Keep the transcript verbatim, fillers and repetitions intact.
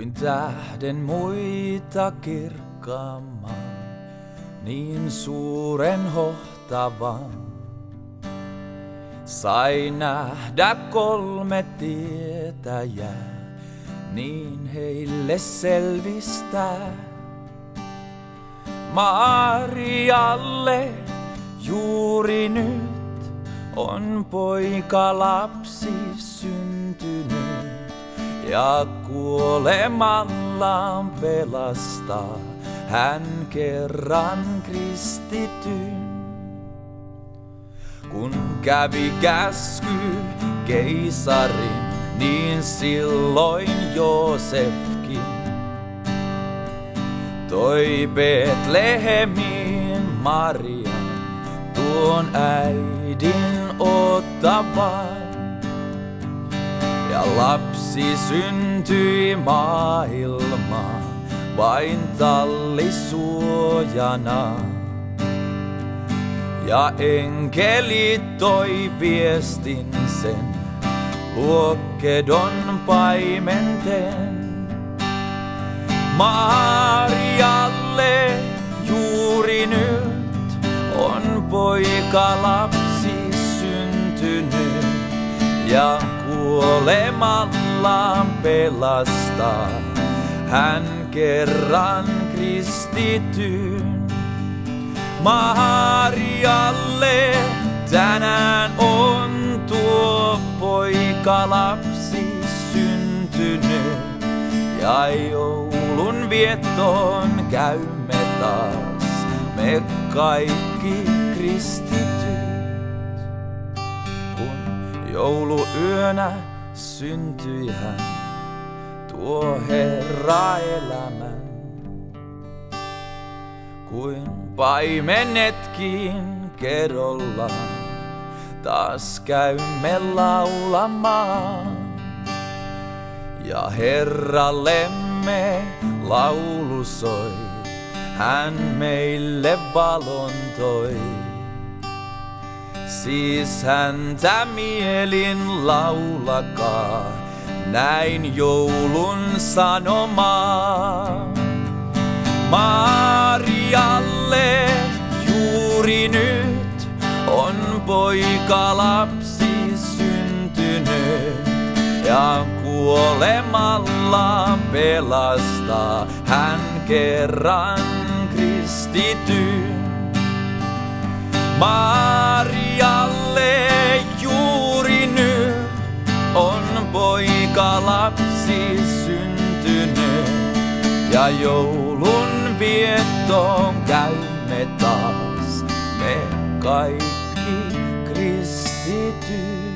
Kuin tähden muita kirkkaamman, niin suuren hohtavan. Sai nähdä kolme tietäjää, niin heille selvistää. Marialle juuri nyt on poika lapsi syntynyt, ja kuolemallaan pelastaa hän kerran kristityn. Kun kävi käsky keisarin, niin silloin Joosefkin toi Betlehemiin Marian, tuon äidin ottavan. Ja lapsi syntyi maailmaan vain tallisuojana. Ja enkeli toi viestin sen luokkedon paimenten. Marialle juuri nyt on poika lapsi syntynyt, ja kuolemallaan pelastaa hän kerran kristityn. Marialle tänään on tuo poika lapsi syntynyt, ja joulun viettoon käymme taas me kaikki kristityt. Kun jouluyönä syntyi hän, tuo Herra elämän. Kuin paimenetkin kerrollaan taas käymme laulamaan. Ja Herrallemme laulu soi, hän meille valon toi. Siis häntä mielin laulakaa, näin joulun sanomaa. Marialle juuri nyt on poika lapsi syntynyt, ja kuolemallaan pelastaa hän kerran kristityn. Marialle juuri nyt on poika lapsi syntynyt, ja joulun viettoon käymme taas me kaikki kristityt.